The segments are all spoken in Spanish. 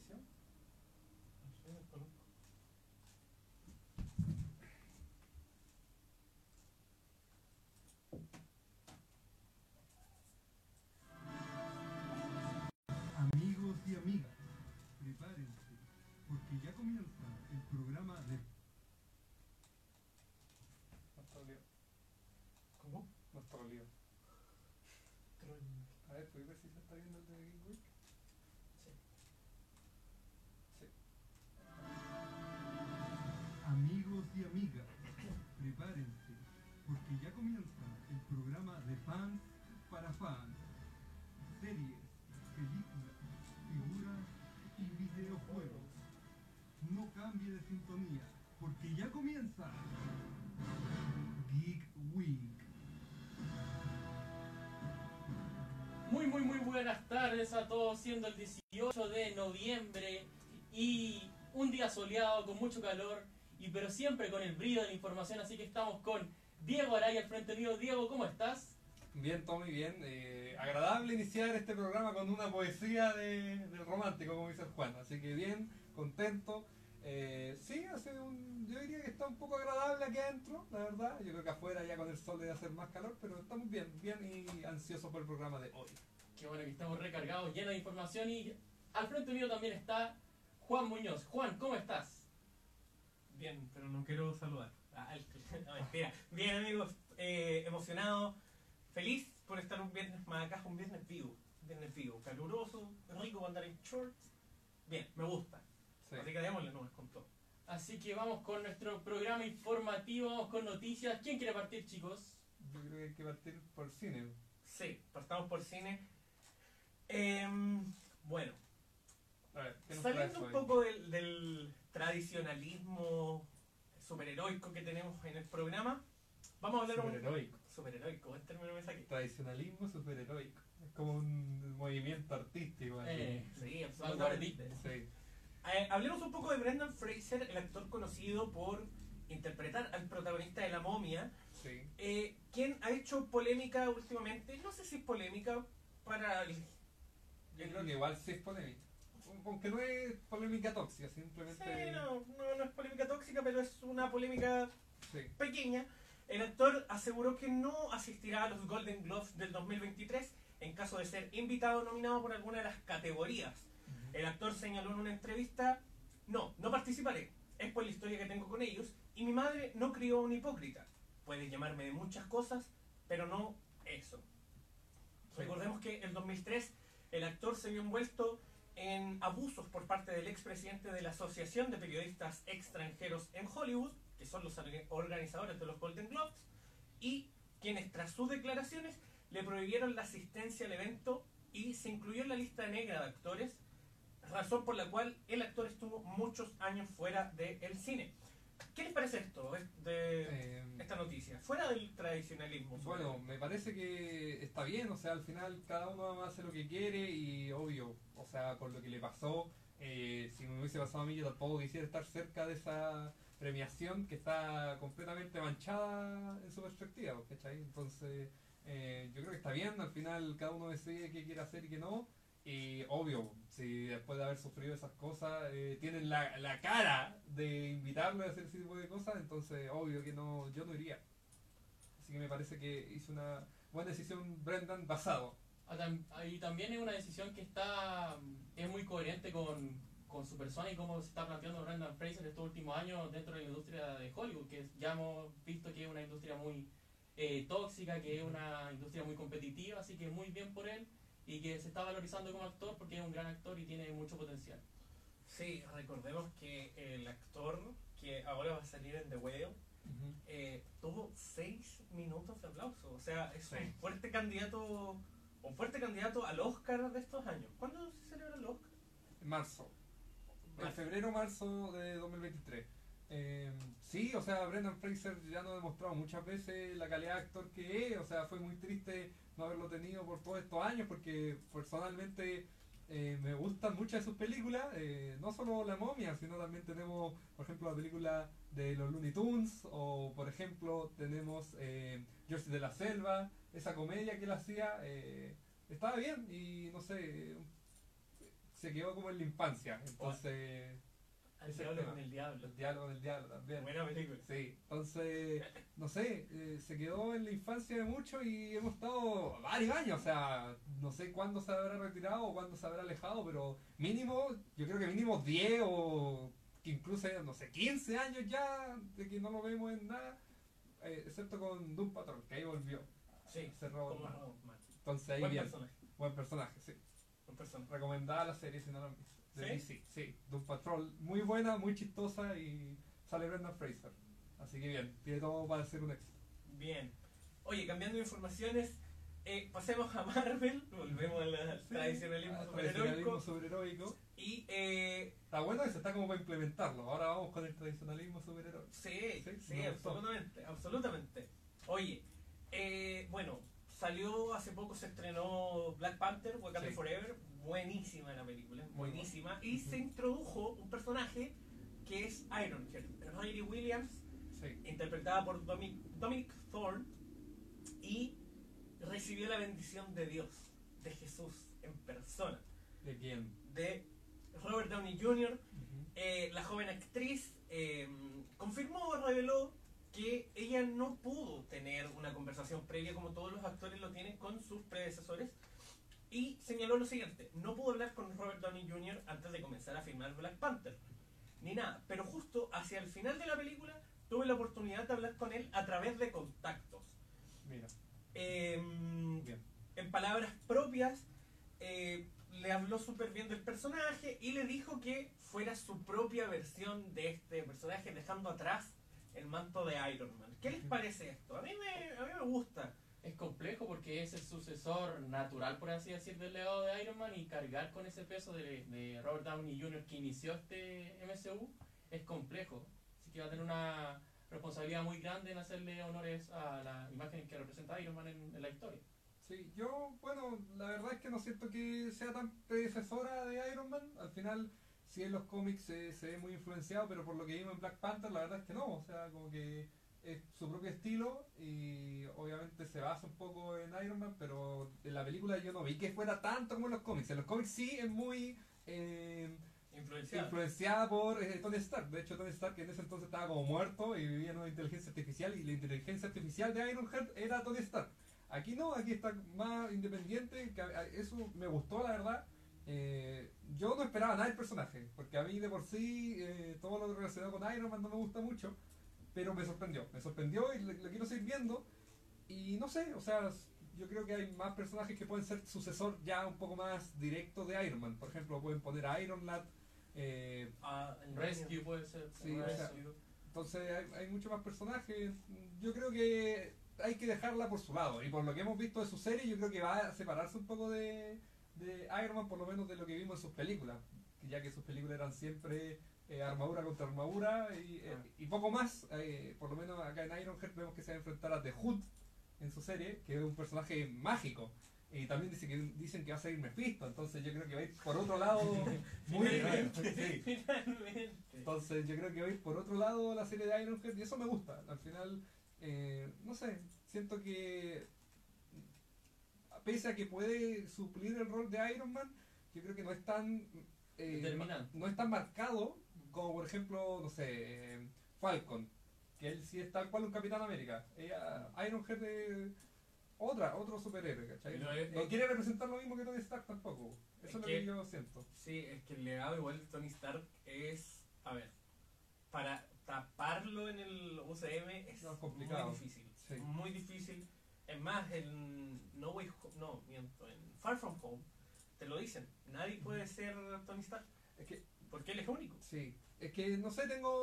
televisión? No sé, desconozco. Amigos y amigas, prepárense, porque ya comienza el programa de... No está lío. ¿Cómo? No está lío. Troll. A ver, ¿puedes ver si se está viendo el de Geek Week? Sí. Sí. Amigos y amigas, prepárense, porque ya comienza el programa de fans para fans. Series, películas, figuras y videojuegos. No cambie de sintonía, porque ya comienza Geek Week. Muy buenas tardes a todos, siendo el 18 de noviembre y un día soleado con mucho calor, pero siempre con el brillo de la información, así que estamos con Diego Araya al frente mío. Diego, ¿cómo estás? Bien, Tommy, bien. Agradable iniciar este programa con una poesía del romántico, como dice el Juan. Así que bien, contento. Sí, yo diría que está un poco agradable aquí adentro, la verdad. Yo creo que afuera ya con el sol debe hacer más calor, pero estamos bien y ansiosos por el programa de hoy. Qué bueno que estamos recargados, llenos de información, y al frente mío también está Juan Muñoz. Juan, ¿cómo estás? Bien, pero no quiero saludar. No, mentira. Bien, amigos, emocionado, feliz por estar un viernes más acá, un viernes vivo. Caluroso, rico para andar en shorts. Bien, me gusta. Sí. Así que démosle nomás con todo. Así que vamos con nuestro programa informativo, vamos con noticias. ¿Quién quiere partir, chicos? Yo creo que hay que partir por cine. Sí, partamos por cine. Bueno, A ver, ¿qué nos traes saliendo un hoy? poco del tradicionalismo superheroico que tenemos en el programa, vamos a hablar Superheroico. Superheroico, buen término me saqué. Tradicionalismo superheroico. Es como un movimiento artístico. así. Sí, Vanguardista. absolutamente. Sí. Hablemos un poco de Brendan Fraser, el actor conocido por interpretar al protagonista de La Momia, Sí. quien ha hecho polémica últimamente, no sé si es polémica para el... Yo creo que igual sí es polémica. Aunque no es polémica tóxica, simplemente. Sí, no es polémica tóxica, pero es una polémica Sí. pequeña. El actor aseguró que no asistirá a los Golden Globes del 2023 en caso de ser invitado o nominado por alguna de las categorías. El actor señaló en una entrevista: no participaré, es por la historia que tengo con ellos, y mi madre no crió a un hipócrita. Puede llamarme de muchas cosas, pero no eso. Sí. Recordemos que en 2003 el actor se vio envuelto en abusos por parte del expresidente de la Asociación de Periodistas Extranjeros en Hollywood, que son los organizadores de los Golden Globes, y quienes tras sus declaraciones le prohibieron la asistencia al evento y se incluyó en la lista negra de actores, razón por la cual el actor estuvo muchos años fuera del cine. ¿Qué les parece esto, de esta noticia? Fuera del tradicionalismo. Bueno, me parece que está bien, o sea, al final cada uno hace lo que quiere y obvio, o sea, por lo que le pasó, si me hubiese pasado a mí yo tampoco quisiera estar cerca de esa premiación que está completamente manchada en su perspectiva, ¿cachai? Entonces, yo creo que está bien, al final cada uno decide qué quiere hacer y qué no. Y obvio, si después de haber sufrido esas cosas tienen la cara de invitarlo a hacer ese tipo de cosas, entonces obvio que no, yo no iría. Así que me parece que hizo una buena decisión Brendan basado. Y también es una decisión que es muy coherente con su persona y cómo se está planteando Brendan Fraser estos últimos años dentro de la industria de Hollywood, que ya hemos visto que es una industria muy tóxica, que es una industria muy competitiva, así que muy bien por él, y que se está valorizando como actor porque es un gran actor y tiene mucho potencial. Sí, recordemos que el actor que ahora va a salir en The Whale tuvo 6 minutos de aplauso. O sea, es Sí. un fuerte candidato al Oscar de estos años. ¿Cuándo se celebra el Oscar? En marzo. En Marzo. febrero-marzo de 2023. Sí, o sea, Brendan Fraser ya nos ha demostrado muchas veces la calidad de actor que es. O sea, fue muy triste no haberlo tenido por todos estos años porque personalmente me gustan muchas de sus películas. No solo La Momia, sino también tenemos, por ejemplo, la película de los Looney Tunes, o por ejemplo tenemos George de la Selva, esa comedia que él hacía. Estaba bien y no sé, se quedó como en la infancia. Entonces, Al ese diablo tema. con el diablo. el diálogo del diablo también. Buena película. Sí, entonces, no sé, se quedó en la infancia de mucho y hemos estado varios años, o sea, no sé cuándo se habrá retirado o cuándo se habrá alejado, pero mínimo, yo creo que mínimo 10 o que incluso, no sé, 15 años ya de que no lo vemos en nada, excepto con Doom Patrol, que ahí volvió. Sí, Ese Robot como Man. Robotman. Entonces ahí Buen bien, personaje. buen personaje, sí. Buen personaje. Recomendada la serie si no la han visto. De ¿Sí? DC, sí. Doom Patrol, muy buena, muy chistosa y sale Brendan Fraser. Así que bien, tiene todo para ser un éxito. Bien. Oye, cambiando de informaciones, pasemos a Marvel. Volvemos al tradicionalismo Tradicionalismo superheroico. superheroico. Y Está bueno eso, está como para implementarlo. Ahora vamos con el tradicionalismo superheroico. sí, Sí, sí, me gustó. absolutamente, absolutamente. Oye, bueno, salió hace poco, se estrenó Black Panther, Wakanda Sí. Forever, buenísima la película, Muy buenísima, y se introdujo un personaje que es Ironheart, Riley Williams, Sí. interpretada por Dominic Thorne, y recibió la bendición de Dios, de Jesús en persona, ¿De quién? de Robert Downey Jr., la joven actriz confirmó o reveló que ella no pudo tener una conversación previa como todos los actores lo tienen con sus predecesores y señaló lo siguiente: no pudo hablar con Robert Downey Jr. antes de comenzar a filmar Black Panther ni nada, pero justo hacia el final de la película tuve la oportunidad de hablar con él a través de contactos. Mira, Bien. bien. En palabras propias, le habló súper bien del personaje y le dijo que fuera su propia versión de este personaje, dejando atrás el manto de Iron Man. ¿Qué les parece esto? A mí me gusta. Es complejo porque es el sucesor natural, por así decir, del legado de Iron Man, y cargar con ese peso de Robert Downey Jr. que inició este MCU es complejo. Así que va a tener una responsabilidad muy grande en hacerle honores a la imagen que representa Iron Man en la historia. Sí, yo, bueno, la verdad es que no siento que sea tan predecesora de Iron Man. Al final, sí en los cómics se ve muy influenciado, pero por lo que vimos en Black Panther, la verdad es que no. O sea, como que es su propio estilo y obviamente se basa un poco en Iron Man, pero en la película yo no vi que fuera tanto como en los cómics. En los cómics sí es muy influenciada por Tony Stark. De hecho, Tony Stark en ese entonces estaba como muerto y vivía en una inteligencia artificial, y la inteligencia artificial de Ironheart era Tony Stark. Aquí no, aquí está más independiente, eso me gustó la verdad. Yo no esperaba nada del personaje, porque a mí de por sí todo lo relacionado con Iron Man no me gusta mucho, pero me sorprendió y lo quiero seguir viendo. Y no sé, o sea, yo creo que hay más personajes que pueden ser sucesor ya un poco más directo de Iron Man. Por ejemplo, pueden poner a Iron Lad. Rescue puede ser. Sí, o sea, entonces hay muchos más personajes. Yo creo que hay que dejarla por su lado, y por lo que hemos visto de su serie yo creo que va a separarse un poco de Iron Man, por lo menos de lo que vimos en sus películas, ya que sus películas eran siempre armadura contra armadura y poco más. Por lo menos acá en Ironheart vemos que se va a enfrentar a The Hood en su serie, que es un personaje mágico, y también dicen que va a salir Mephisto, entonces yo creo que va a ir por otro lado muy Finalmente. sí. Entonces yo creo que va a ir por otro lado la serie de Ironheart, y eso me gusta. Al final, no sé, siento que pese a que puede suplir el rol de Iron Man, yo creo que no es tan Determinante. no es tan marcado como por ejemplo, no sé, Falcon, que él sí es tal cual un Capitán América. Ironheart es otro superhéroe, ¿cachai? Pero No quiere representar lo mismo que Tony Stark tampoco. Eso es lo que yo siento. Sí, es que el legado igual de Tony Stark es, a ver, para taparlo en el UCM es No, es complicado. muy difícil. Sí. Muy difícil. Es más, en No Way Home, no, miento, en Far From Home te lo dicen. Nadie puede ser Tony Stark Es que, porque él es único. sí, es que no sé,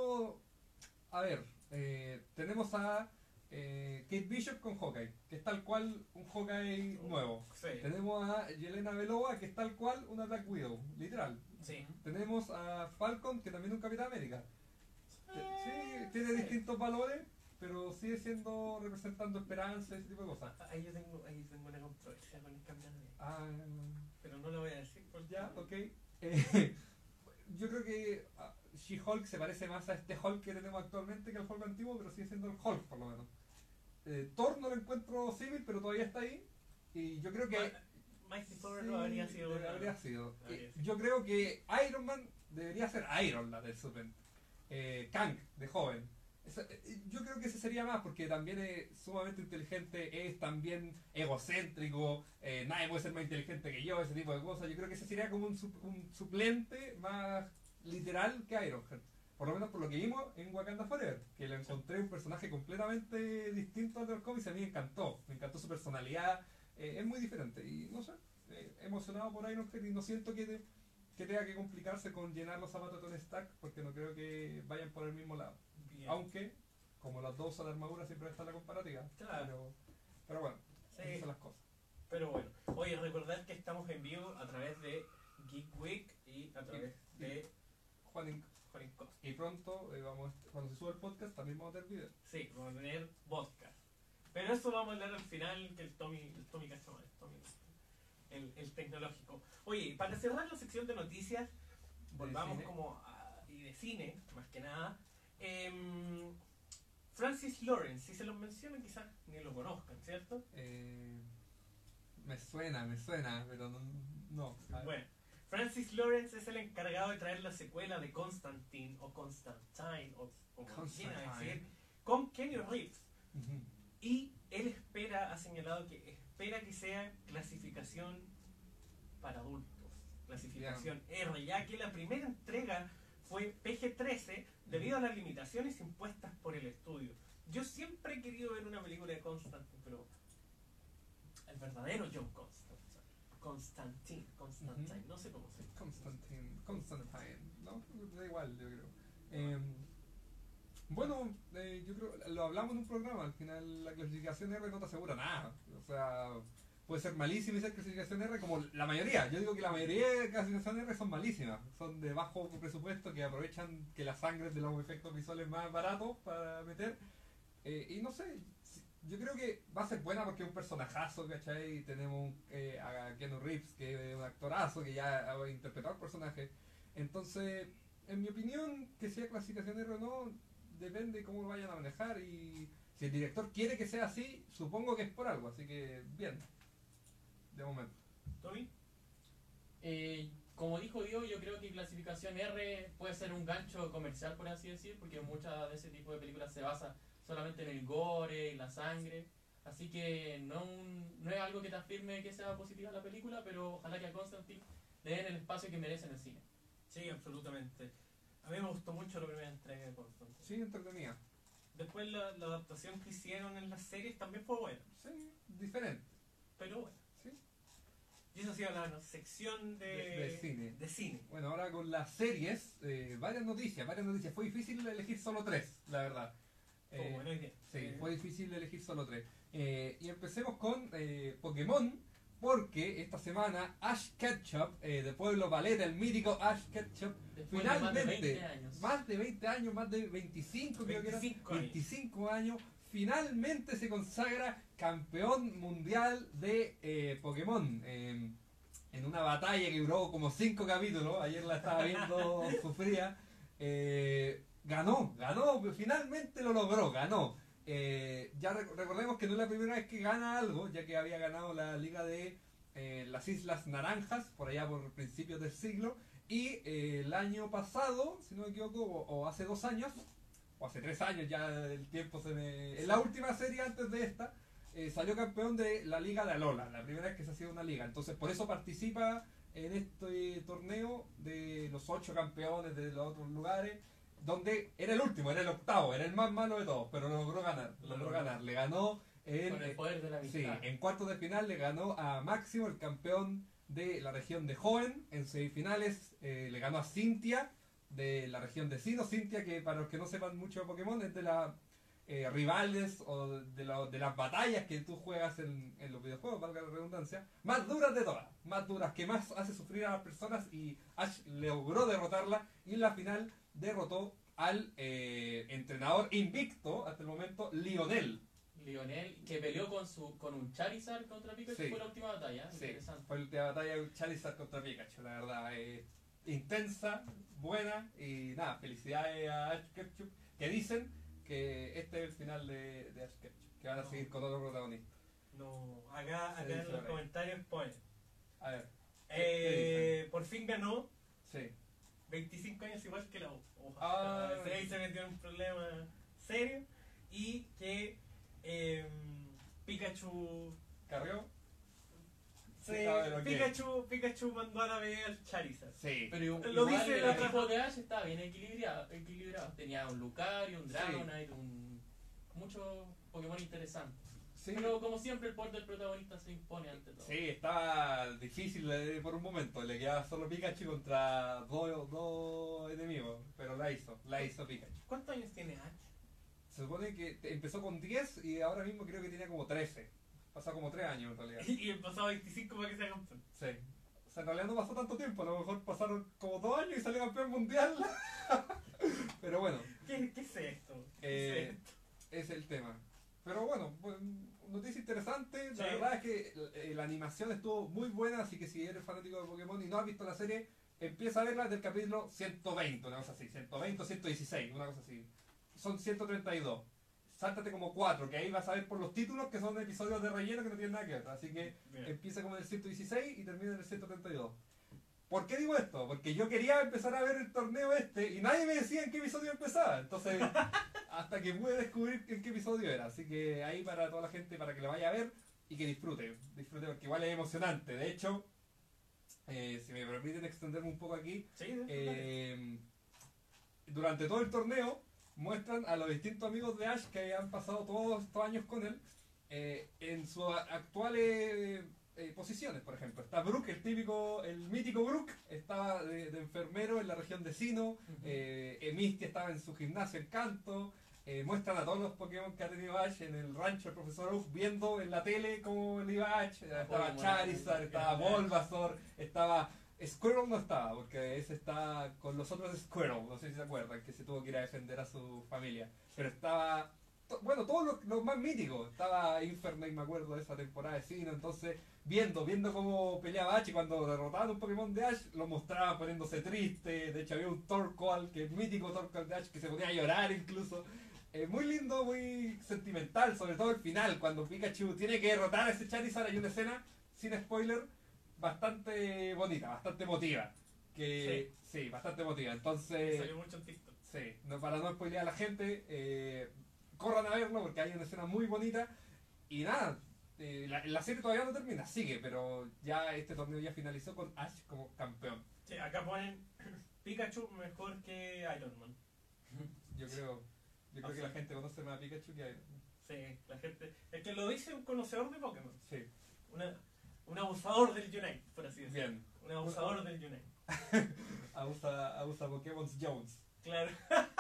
a ver, tenemos a Kate Bishop con Hawkeye, que es tal cual un Hawkeye nuevo. Sí, Tenemos a Yelena Belova, que es tal cual una Black Widow, literal. sí. Tenemos a Falcon, que también es un Capitán América. Sí, tiene distintos valores, pero sigue siendo representando esperanza, ese tipo de cosas. Ahí yo tengo una controversia con el Capitán América, Ah, pero no lo voy a decir porque ya, ok. Yo creo que She-Hulk se parece más a este Hulk que tenemos actualmente que al Hulk antiguo, pero sigue siendo el Hulk por lo menos. Thor no lo encuentro civil, pero todavía está ahí. Y yo creo que Mighty Thor Sí, no habría sido una- habría sido. habría sido. Yo creo que Iron Man debería ser Iron Man del Super. Kang, de joven. Yo creo que ese sería más porque también es sumamente inteligente, es también egocéntrico, nadie puede ser más inteligente que yo, ese tipo de cosas. Yo creo que ese sería como un suplente más literal que Ironheart. Por lo menos por lo que vimos en Wakanda Forever, que le encontré un personaje completamente distinto al de los cómics. A mí me encantó su personalidad, es muy diferente y no sé, emocionado por Ironheart y no siento que tenga que complicarse con llenar los zapatos de Tony Stark porque no creo que vayan por el mismo lado. Bien. Aunque, como las dos usan armadura, siempre está la comparativa. Claro. Pero bueno, Sí. esas son las cosas. Pero bueno, oye, recordad que estamos en vivo a través de Geek Week y a través de Juanín, Juanín Costa. y pronto, cuando se suba el podcast, también vamos a tener video. Sí, vamos a tener podcast. Pero eso vamos a hablar al final, que el Tommy cacha más, el tecnológico. Oye, para cerrar la sección de noticias, volvamos cine. y de cine, más que nada. Francis Lawrence, si se los mencionan quizás ni lo conozcan, ¿cierto? Me suena, pero no. A ver. Bueno, Francis Lawrence es el encargado de traer la secuela de Constantine o Constantine o como quieran Constantine. decir, con Kenny Reeves. Ujú. Y él ha señalado que espera que sea clasificación para adultos, clasificación R, ya que la primera entrega fue PG-13 debido a las limitaciones impuestas por el estudio. Yo siempre he querido ver una película de Constantine, pero el verdadero John Constantine, Ujú. no sé cómo se dice. Constantine, ¿no? Da igual, yo creo. Bueno, yo creo, lo hablamos en un programa, al final la clasificación R no te asegura nada. O sea, puede ser malísima y ser clasificación R como la mayoría. Yo digo que la mayoría de clasificación R son malísimas. Son de bajo presupuesto que aprovechan que la sangre es de los efectos visuales más baratos para meter. Y no sé, yo creo que va a ser buena porque es un personajazo, ¿cachai? Tenemos a Keanu Reeves, que es un actorazo que ya ha interpretado el personaje. Entonces, en mi opinión, que sea clasificación R o no, depende de cómo lo vayan a manejar. Y si el director quiere que sea así, supongo que es por algo. Así que, bien, de momento. ¿Tommy? Como dijo Diego, yo creo que clasificación R puede ser un gancho comercial, por así decir, porque muchas de ese tipo de películas se basa solamente en el gore y la sangre. Así que no es algo que te afirme que sea positiva la película, pero ojalá que a Constantine le den el espacio que merece en el cine. Sí, absolutamente. A mí me gustó mucho la primera entrega de Constantine. Sí, entretenida. Después la adaptación que hicieron en las series también fue buena, Sí, diferente. pero bueno. Sí. Y eso ha sido la sección De cine. de cine. Bueno, ahora con las series, varias noticias. Fue difícil elegir solo tres, la verdad. Como bueno, hoy día. Sí, fue difícil elegir solo tres. Y empecemos con Pokémon, porque esta semana Ash Ketchum, de Pueblo Paleta, el mítico Ash Ketchum, Después de más de finalmente, 20 años. más de 20 años, más de 25 creo que era, 25 años. 25 años, finalmente se consagra campeón mundial de Pokémon. En una batalla que duró como 5 capítulos, ayer la estaba viendo sufría. Ganó, finalmente lo logró, ganó. Ya recordemos que no es la primera vez que gana algo, ya que había ganado la liga de las Islas Naranjas, por allá por principios del siglo, y el año pasado, si no me equivoco, o hace 2 años, o hace 3 años, ya el tiempo se me... En la última serie antes de esta, salió campeón de la liga de Alola, la primera vez que se hacía una liga, entonces por eso participa en este torneo de los 8 campeones de los otros lugares, donde era el último, era el octavo, era el más malo de todos, pero logró ganar, le ganó Con el poder de la sí, amistad. en cuartos de final le ganó a Máximo, el campeón de la región de Hoenn. En semifinales le ganó a Cynthia de la región de Sinnoh. Cynthia, que para los que no sepan mucho de Pokémon, es de las rivales o de las batallas que tú juegas en los videojuegos, valga la redundancia, más duras de todas, más duras, que más hace sufrir a las personas, y Ash logró derrotarla y en la final derrotó al entrenador invicto hasta el momento, Lionel, que peleó con un Charizard contra Pikachu. Sí. Fue la última batalla. Sí, Interesante. fue la batalla de Charizard contra Pikachu, la verdad. Intensa, buena, y nada, felicidades a Ash Ketchum, que dicen que este es el final de Ash Ketchum, que van a seguir con otro protagonista. No, acá Se en dice los por ahí. comentarios ponen A ver. ¿Qué Por fin ganó. Sí. 25 años igual que la hoja. Ah. Ahí se metió en un problema serio. Y que Pikachu. ¿Carrió? Se, A ver, ok. Pikachu mandó a la B al Charizard. Sí. Pero Lo igual dice el la equipo otra- de Ash estaba bien equilibrado. Tenía un Lucario, un Sí. Dragonite, muchos Pokémon interesantes. Sí. Pero como siempre el poder del protagonista se impone ante todo. Sí, estaba difícil por un momento. Le quedaba solo Pikachu contra dos enemigos. Pero la hizo Pikachu. ¿Cuántos años tiene Ash? Se supone que empezó con 10 y ahora mismo creo que tenía como 13. Pasó como 3 años en realidad. Y el pasado 25 para que sea campeón. Sí. O sea, en realidad no pasó tanto tiempo. A lo mejor pasaron como 2 años y salió campeón mundial. Pero bueno, ¿Qué es esto? ¿Qué es esto? es el tema. Pero bueno, noticia interesante. La Sí. verdad es que la animación estuvo muy buena, así que si eres fanático de Pokémon y no has visto la serie, empieza a verla desde el capítulo 120, una cosa así. 120 o 116, una cosa así. Son 132. Sáltate como 4, que ahí vas a ver por los títulos que son episodios de relleno que no tienen nada que ver. Así que Bien. empieza como en el 116 y termina en el 132. ¿Por qué digo esto? Porque yo quería empezar a ver el torneo este y nadie me decía en qué episodio empezaba. Entonces, hasta que pude descubrir en qué episodio era. Así que ahí para toda la gente, para que lo vaya a ver y que disfrute. Disfrute porque igual es emocionante. De hecho, si me permiten extenderme un poco aquí, Sí, durante todo el torneo muestran a los distintos amigos de Ash que han pasado todos estos años con él en sus actuales posiciones. Por ejemplo, está Brook, el mítico Brook, estaba de enfermero en la región de Sinnoh. Misty estaba en su gimnasio en Kanto. Muestran a todos los Pokémon que ha tenido Ash en el rancho del profesor Oak, viendo en la tele cómo le iba a Ash. Estaba Charizard, estaba Bulbasaur, estaba... Squirrel no estaba, porque ese está con los otros Squirrel, no sé si se acuerdan, que se tuvo que ir a defender a su familia. Pero estaba... Bueno, todos los más míticos. Estaba Infernape, me acuerdo de esa temporada de Sinnoh. Entonces, viendo cómo peleaba Ash y cuando derrotaban un Pokémon de Ash, lo mostraba poniéndose triste. De hecho, había un Torkoal, que es mítico Torkoal de Ash, que se ponía a llorar incluso. Muy lindo, muy sentimental, sobre todo el final, cuando Pikachu tiene que derrotar a ese Charizard. Hay una escena, sin spoiler, bastante bonita, bastante emotiva. Sí, bastante emotiva. Entonces, salió mucho en TikTok. sí, para no spoilear a la gente, corran a verlo porque hay una escena muy bonita. Y nada, la serie todavía no termina, sigue, pero ya este torneo ya finalizó con Ash como campeón. Sí, acá ponen Pikachu mejor que Iron Man. Yo creo que la gente conoce más a Pikachu que a Iron Man. Sí, la gente. Es que lo dice un conocedor de Pokémon. Sí, Un abusador del Unite, por así decirlo. bien. Un abusador del Unite. Abusa Pokémon Jones. Claro.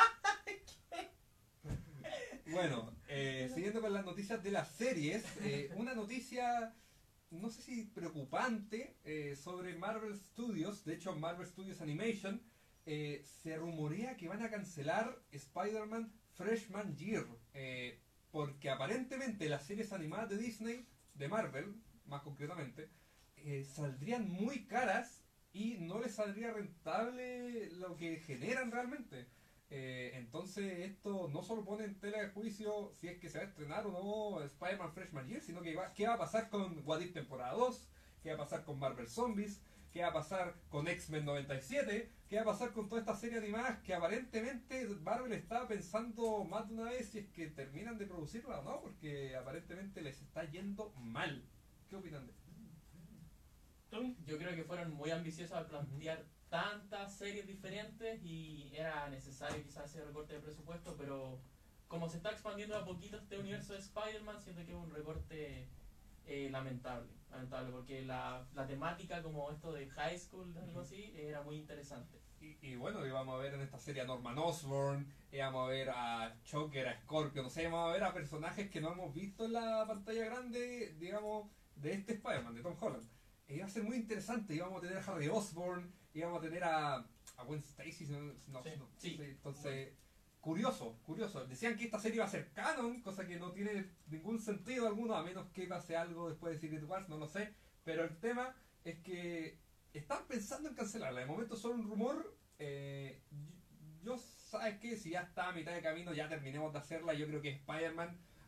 Bueno, siguiendo con las noticias de las series, una noticia, no sé si preocupante, sobre Marvel Studios. De hecho, Marvel Studios Animation se rumorea que van a cancelar Spider-Man Freshman Year, porque aparentemente las series animadas de Disney, de Marvel más concretamente, saldrían muy caras y no les saldría rentable lo que generan realmente. Entonces esto no solo pone en tela de juicio si es que se va a estrenar o no Spider-Man Freshman Year, sino que qué va a pasar con What If temporada 2, qué va a pasar con Marvel Zombies, qué va a pasar con X-Men 97, qué va a pasar con toda esta serie animada que aparentemente Marvel está pensando más de una vez si es que terminan de producirla o no, porque aparentemente les está yendo mal. ¿Qué opinan de esto? Tommy. Yo creo que fueron muy ambiciosos al plantear tantas series diferentes y era necesario quizás ese recorte de presupuesto, pero como se está expandiendo a poquito este universo de Spider-Man, siento que es un recorte lamentable, porque la temática como esto de high school, algo así, era muy interesante. Y bueno, íbamos a ver en esta serie a Norman Osborn, íbamos a ver a Shocker, a Scorpion, o sea, íbamos a ver a personajes que no hemos visto en la pantalla grande, digamos, de este Spider-Man, de Tom Holland. Iba a ser muy interesante, íbamos a tener a Harry Osborn, íbamos a tener a Gwen Stacy, Sí. Entonces, curioso. Decían que esta serie iba a ser canon, cosa que no tiene ningún sentido alguno, a menos que pase algo después de Secret Wars, no lo sé. Pero el tema es que están pensando en cancelarla. De momento solo un rumor. Yo sabes que si ya está a mitad de camino, ya terminemos de hacerla. Yo creo que Spider-Man,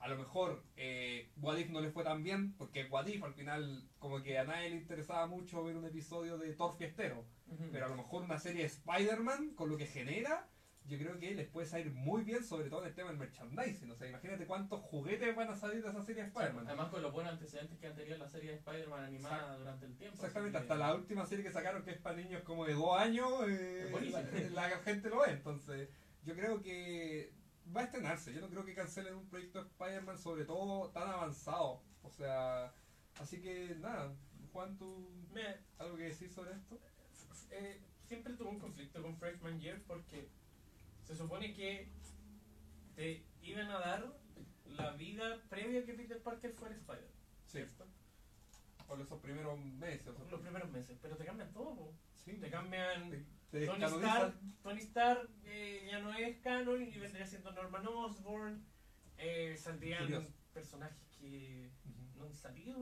A lo mejor What If no le fue tan bien, porque What If al final como que a nadie le interesaba mucho ver un episodio de Thor fiestero. Pero a lo mejor una serie de Spider-Man, con lo que genera, yo creo que les puede salir muy bien, sobre todo en el tema del merchandising. O sea, imagínate cuántos juguetes van a salir de esa serie de Spider-Man. Además con los buenos antecedentes que han tenido la serie de Spider-Man animada durante el tiempo. Exactamente, así que- hasta la última serie que sacaron, que es para niños como de 2 años, buenísimo. la gente lo ve. Entonces, yo creo que va a estrenarse. Yo no creo que cancelen un proyecto de Spider-Man, sobre todo tan avanzado. O sea, así que nada, Juan, ¿tú Mira, algo que decir sobre esto? siempre tuve un conflicto con Freshman Year porque se supone que te iban a dar la vida previa a que Peter Parker fuera Spider. Sí, ¿Cierto? por esos primeros meses. O sea, Los primeros meses, pero te cambian todo, po. sí, Te cambian te Tony descanonizan. Stark, Tony Stark ya no es canon y vendría siendo Norman Osborn. Saldrían Curioso. personajes que Ujú. no han salido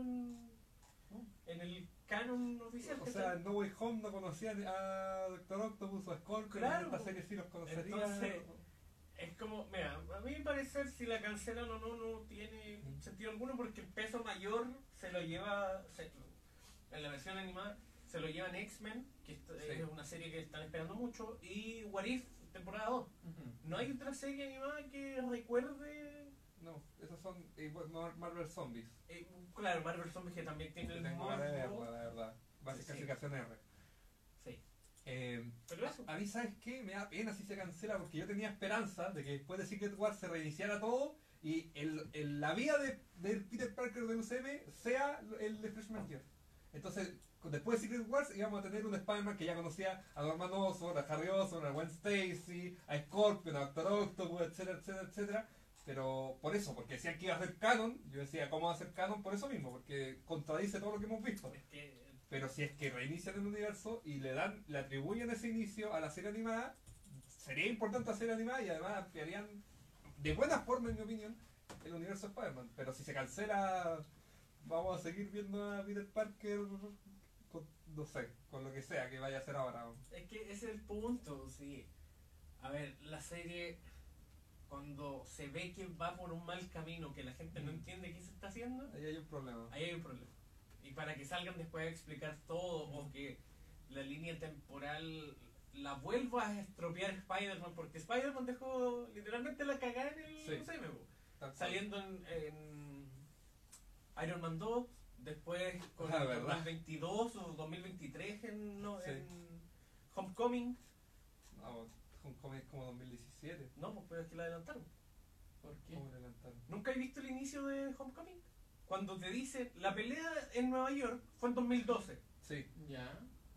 en el canon oficial. O ¿cachai? sea, en No Way Home no conocían a Doctor Octopus o a Scorpion, Claro. en esta serie sí los conocerían. Entonces, es como, mira, a mí me parece si la cancelan o no, no tiene sentido alguno porque el peso mayor se lo lleva, en la versión animada, se lo llevan X-Men, que es una serie que están esperando mucho, y What If, temporada 2. Ujú. No hay otra serie animada que recuerde. No, esos son bueno, Marvel Zombies. Claro, Marvel Zombies que también tiene Que el tengo morbo. ganas de verla, la verdad. Va a ser Sí, sí. clasificación R. Sí, Eh, pero eso. a mí, ¿sabes qué? Me da pena si se cancela porque yo tenía esperanza de que después de Secret Wars se reiniciara todo y la vida de Peter Parker del UCM sea el de Freshman Year. Entonces, después de Secret Wars íbamos a tener un Spider-Man que ya conocía a Norman Osborn, a Harry Osborn, a Gwen Stacy, a Scorpion, a Doctor Octopus, etcétera, etcétera, etcétera. Pero por eso, porque decían que iba a ser canon, yo decía, ¿cómo va a ser canon? Por eso mismo, porque contradice todo lo que hemos visto. Es que, Pero si es que reinician el universo y le atribuyen ese inicio a la serie animada, sería importante la serie animada y además ampliarían de buena forma, en mi opinión, el universo de Spider-Man. Pero si se cancela, vamos a seguir viendo a Peter Parker con, no sé, con lo que sea que vaya a hacer ahora. es que ese es el punto, sí. A ver, la serie, cuando se ve que va por un mal camino, que la gente no entiende qué se está haciendo, Ahí hay un problema. ahí hay un problema. Y para que salgan después a explicar todo, o que la línea temporal la vuelva a estropear Spider-Man, porque Spider-Man dejó literalmente la cagada en el Sí. UCM, po. Tal cual. Saliendo en Iron Man 2, después con Ah, el verdad. 2022 o 2023 Sí. en Homecoming. No, Homecoming es como 2017. No, pues pero es que la adelantaron. ¿Por qué? ¿Cómo le adelantaron? ¿Nunca he visto el inicio de Homecoming? Cuando te dicen, la pelea en Nueva York fue en 2012. Sí. Ya,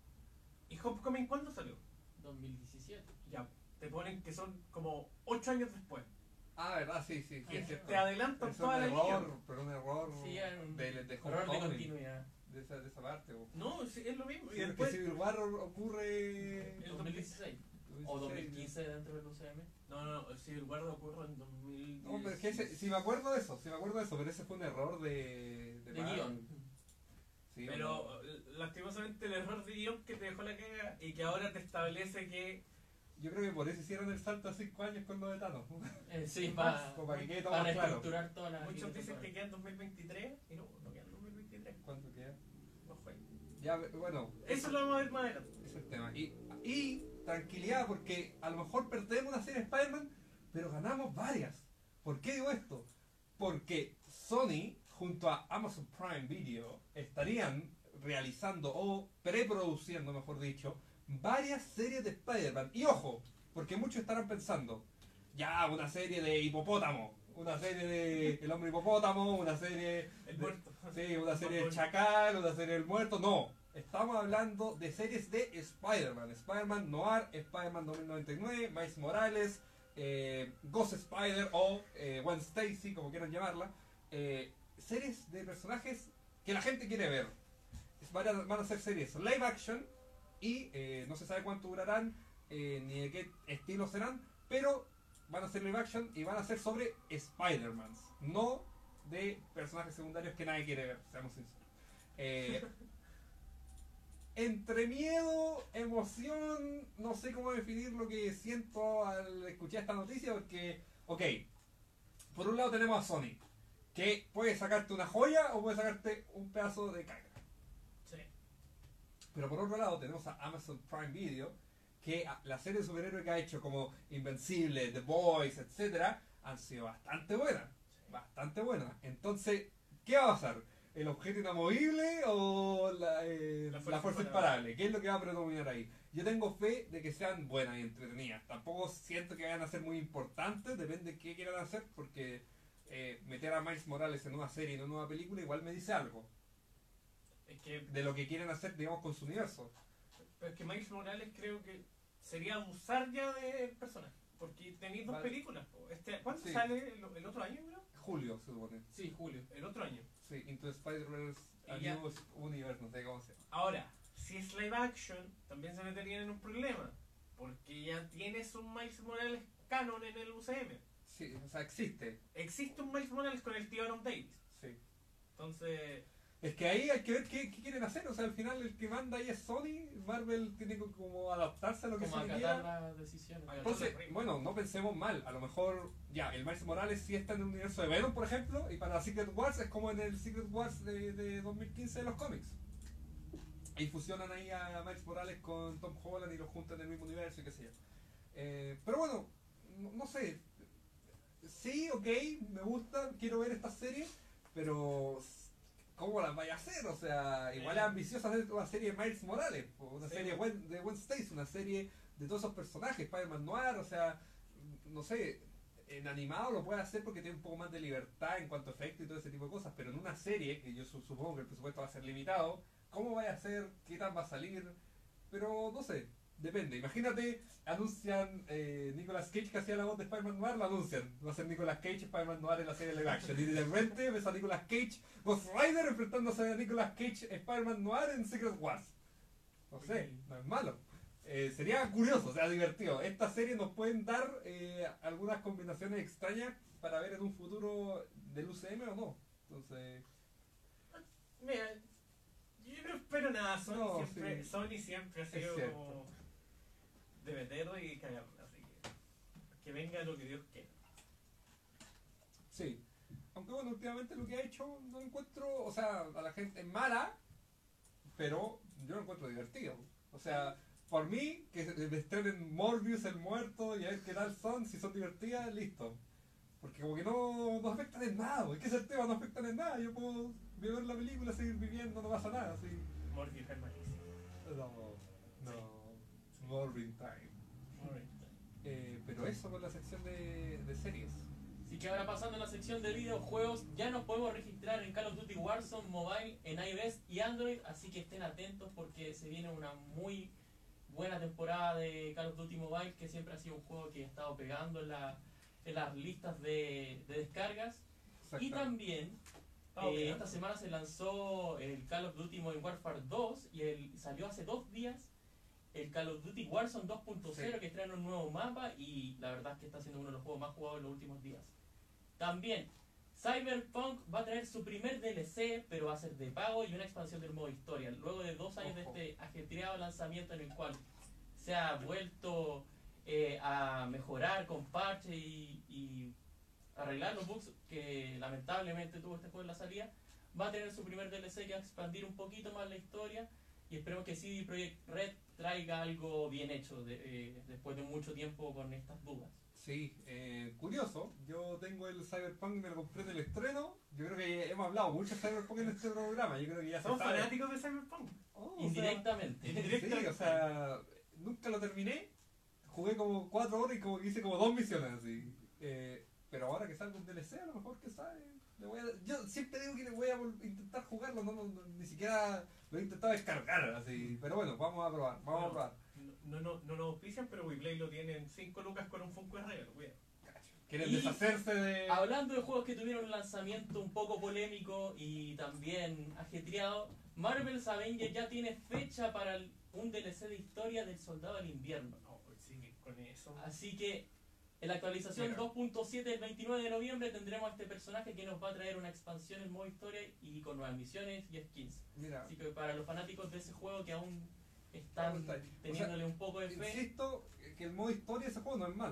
¿Y Homecoming cuándo salió? 2017. Ya, te ponen que son como 8 años después. Ah, verdad, sí, sí, sí, es cierto. Te adelantan Es toda un la error, línea. pero un error Sí, era un de error de Homecoming, continuidad. de esa parte. po. No, sí, es lo mismo. Sí, Y porque después, Civil War ocurre El 2016. O 2015 dentro del UCM. no, Civil War ocurre en 2010. No, pero es que si me acuerdo de eso, pero ese fue un error de De Marvel. guión. Sí, Pero no. lastimosamente el error de guión que te dejó la caga y que ahora te establece que Yo creo que por eso hicieron el salto a 5 años con lo de Thanos. Sí, Como para que quede todo para más claro. estructurar toda la. muchos línea dicen que temporal. queda en 2023 y no queda en 2023. ¿Cuánto queda? No fue. Ya, bueno, Eso lo vamos a ver más adelante. ese es el tema. Y tranquilidad, porque a lo mejor perdemos una serie de Spider-Man, pero ganamos varias. ¿Por qué digo esto? Porque Sony, junto a Amazon Prime Video, estarían realizando o preproduciendo, mejor dicho, varias series de Spider-Man. Y ojo, porque muchos estarán pensando, ya, una serie de hipopótamo, una serie de El Hombre Hipopótamo, una serie El de- muerto. Sí, una serie de Chacal, una serie del Muerto, no. Estamos hablando de series de Spider-Man. Spider-Man Noir, Spider-Man 2099, Miles Morales, Ghost Spider o Gwen Stacy, como quieran llamarla. Series de personajes que la gente quiere ver. Van a ser series live action y no se sabe cuánto durarán ni de qué estilo serán, pero van a ser live action y van a ser sobre Spider-Man, no de personajes secundarios que nadie quiere ver, seamos sinceros. Entre miedo, emoción, no sé cómo definir lo que siento al escuchar esta noticia, porque, ok, por un lado tenemos a Sony, que puede sacarte una joya o puede sacarte un pedazo de caca. Sí. Pero por otro lado tenemos a Amazon Prime Video, que la serie de superhéroes que ha hecho como Invencible, The Boys, etcétera, han sido bastante buenas. Bastante buenas. Entonces, ¿qué va a pasar? ¿El objeto inamovible o la fuerza imparable? ¿Qué es lo que va a predominar ahí? Yo tengo fe de que sean buenas y entretenidas. Tampoco siento que vayan a ser muy importantes, depende de qué quieran hacer, porque meter a Miles Morales en una serie y en una nueva película igual me dice algo Es que, de lo que quieren hacer, digamos, con su universo. pero es que Miles Morales creo que sería abusar ya del personaje. Porque tenéis dos Vale. películas. Po. ¿Cuándo Sí. sale el otro año, creo? Julio, se supone. Sí, Julio. El otro año. Sí, Into the Spider-Verse, A Y ya. New Universe, no sé cómo se llama. Ahora, si es live action, también se meterían en un problema. Porque ya tienes un Miles Morales canon en el UCM. Sí, o sea, existe. Existe un Miles Morales con el tío Aaron Davis. Sí. Entonces, Es que ahí hay que ver qué quieren hacer. O sea, al final el que manda ahí es Sony. Marvel tiene que como adaptarse a lo que Como Sony acatar quiera. las decisiones. Entonces, bueno, no pensemos mal. A lo mejor, ya, el Miles Morales sí está en el universo de Venom, por ejemplo. Y para Secret Wars es como en el Secret Wars de 2015 de los cómics. Y fusionan ahí a Miles Morales con Tom Holland y los juntan en el mismo universo y qué sé yo. Pero bueno, no sé. Sí, ok, me gusta, quiero ver esta serie, pero ¿cómo las vaya a hacer? O sea, igual es ambicioso hacer una serie de Miles Morales, una Sí. serie de Gwen Stacy, una serie de todos esos personajes, Spider-Man Noir, o sea, no sé, en animado lo puede hacer porque tiene un poco más de libertad en cuanto a efectos y todo ese tipo de cosas, pero en una serie, que yo supongo que el presupuesto va a ser limitado, ¿cómo vaya a ser? ¿Qué tal va a salir? Pero no sé, depende. Imagínate, anuncian Nicolas Cage que hacía la voz de Spider-Man Noir, lo anuncian. Va a ser Nicolas Cage Spider-Man Noir en la serie live action. Y de repente ves a Nicolas Cage Ghost Rider enfrentándose a Nicolas Cage Spider-Man Noir en Secret Wars. No sé, no es malo. Sería curioso, o sea, divertido. Esta serie nos pueden dar algunas combinaciones extrañas para ver en un futuro del UCM o no. Entonces, mira, yo no espero nada. Sony, No, siempre, sí. Sony siempre ha sido cierto. como de meterlo y cagarlo. Así que venga lo que Dios quiera. sí. Aunque bueno, últimamente lo que ha hecho no encuentro, o sea, a la gente es mala, pero yo lo encuentro divertido. O sea, por mí, que me estrenen Morbius, el muerto, y a ver qué tal son, si son divertidas, listo. Porque como que no afectan en nada, es que ese tema no afectan en nada. Yo puedo ver la película, seguir viviendo, no pasa nada, así. Morbius es malísimo. No, Morbin Time. Morbius. Pero eso con la sección de series. Así que ahora pasando a la sección de videojuegos, ya nos podemos registrar en Call of Duty Warzone Mobile en iOS y Android, así que estén atentos porque se viene una muy buena temporada de Call of Duty Mobile, que siempre ha sido un juego que ha estado pegando en las listas de descargas. Y también esta semana se lanzó el Call of Duty Modern Warfare 2 y salió hace 2 días el Call of Duty Warzone 2.0, Sí. que trae un nuevo mapa y la verdad es que está siendo uno de los juegos más jugados en los últimos días. También Cyberpunk va a traer su primer DLC, pero va a ser de pago y una expansión del modo historia. Luego de 2 años Ojo. de este ajetreado lanzamiento en el cual se ha vuelto a mejorar con parches y arreglar los bugs que lamentablemente tuvo este juego en la salida, va a tener su primer DLC que va a expandir un poquito más la historia y esperemos que CD Projekt Red traiga algo bien hecho después de mucho tiempo con estas dudas. Sí, curioso, yo tengo el Cyberpunk, me lo compré en el estreno. Yo creo que hemos hablado mucho de Cyberpunk en este programa. Yo creo que ya se Somos sabe. fanáticos de Cyberpunk. Oh, o sea, Indirectamente. sí, o sea, nunca lo terminé. Jugué como 4 horas y como que hice como 2 misiones así. Pero ahora que salga un DLC, a lo mejor que sabe. Yo siempre digo que le voy a intentar jugarlo, ni siquiera lo he intentado descargar así. Pero bueno, vamos a probar, vamos a probar. No nos auspician, pero WePlay lo tiene en 5 lucas con un Funko de regalo. Cuidado. Quieren Y deshacerse de... Hablando de juegos que tuvieron un lanzamiento un poco polémico y también ajetreado, Marvel's Avengers ya tiene fecha para un DLC de historia del Soldado del Invierno. No, pues sí, con eso. Así que en la actualización Mira. 2.7 del 29 de noviembre tendremos a este personaje que nos va a traer una expansión en modo historia y con nuevas misiones y skins. Mira, Así que para los fanáticos de ese juego que aún están O sea, teniéndole un poco de fe, insisto que el modo historia de ese juego no es malo.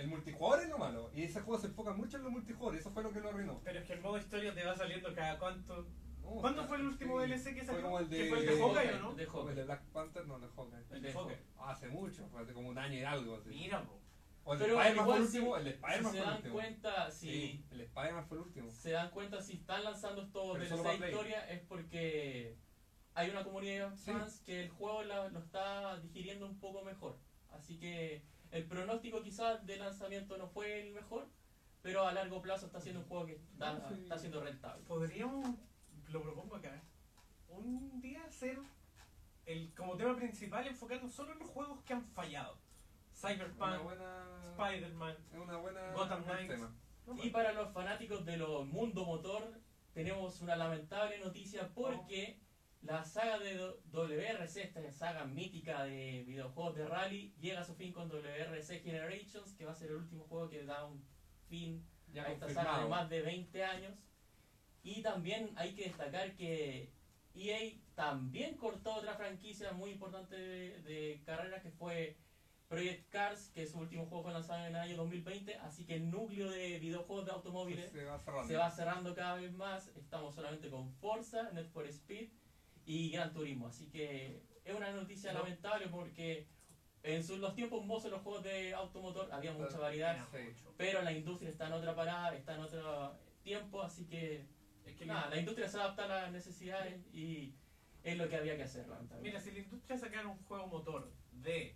El multijugador es lo malo. Y ese juego se enfoca mucho en los multijugadores. Eso fue lo que lo arruinó. Pero es que el modo historia te va saliendo cada cuánto. No, ¿Cuándo o sea, fue el último sí. DLC que Fue salió? como el ¿Que fue el de de Hawkeye o no? El de O el Hawkeye. de Black Panther, no, el de Hawkeye. El de Hawkeye. Hace mucho, fue hace como un año y algo. Así. Mira, po. O el de Pero Spider-Man fue el igual último. El de Si Spider-Man se fue el dan último. cuenta, Sí, el de Spider-Man fue el último. se dan cuenta si están lanzando estos Pero solo DLC para de Play. historia es porque hay una comunidad de Sí. fans que el juego lo está digiriendo un poco mejor. Así que el pronóstico quizás de lanzamiento no fue el mejor, pero a largo plazo está siendo un juego que está, No, sí. está siendo rentable. Podríamos, lo propongo acá, un día hacer como tema principal enfocarnos solo en los juegos que han fallado. Una Cyberpunk, buena. Spider-Man, Es una buena. Gotham buen Knights. tema. Y para los fanáticos de los mundo motor, tenemos una lamentable noticia porque la saga de WRC, esta saga mítica de videojuegos de rally, llega a su fin con WRC Generations, que va a ser el último juego que da un fin Ya a esta confirmado. saga de más de 20 años. Y también hay que destacar que EA también cortó otra franquicia muy importante de carreras, que fue Project Cars, que su último juego fue lanzado en el año 2020, así que el núcleo de videojuegos de automóviles Se va cerrando. se va cerrando cada vez más. Estamos solamente con Forza, Need for Speed y Gran Turismo, así que es una noticia lamentable porque los tiempos mozos de los juegos de automotor había mucha variedad, Sí. pero la industria está en otra parada, está en otro tiempo, así que Es que nada, la industria se adapta a las necesidades y es lo que había que hacer, lamentablemente. mira, si la industria sacara un juego motor de